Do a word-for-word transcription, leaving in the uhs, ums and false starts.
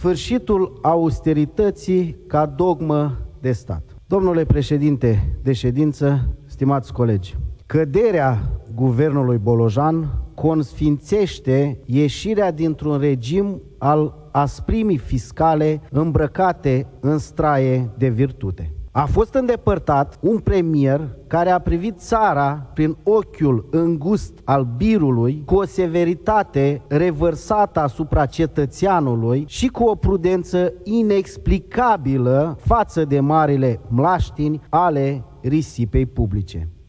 Sfârșitul austerității ca dogmă de stat. Domnule președinte de ședință, stimați colegi, căderea guvernului Bolojan consfințește ieșirea dintr-un regim al asprimii fiscale îmbrăcate în straie de virtute. A fost îndepărtat un premier care a privit țara prin ochiul îngust al birului, cu o severitate revărsată asupra cetățeanului și cu o prudență inexplicabilă față de marile mlaștini ale risipei publice.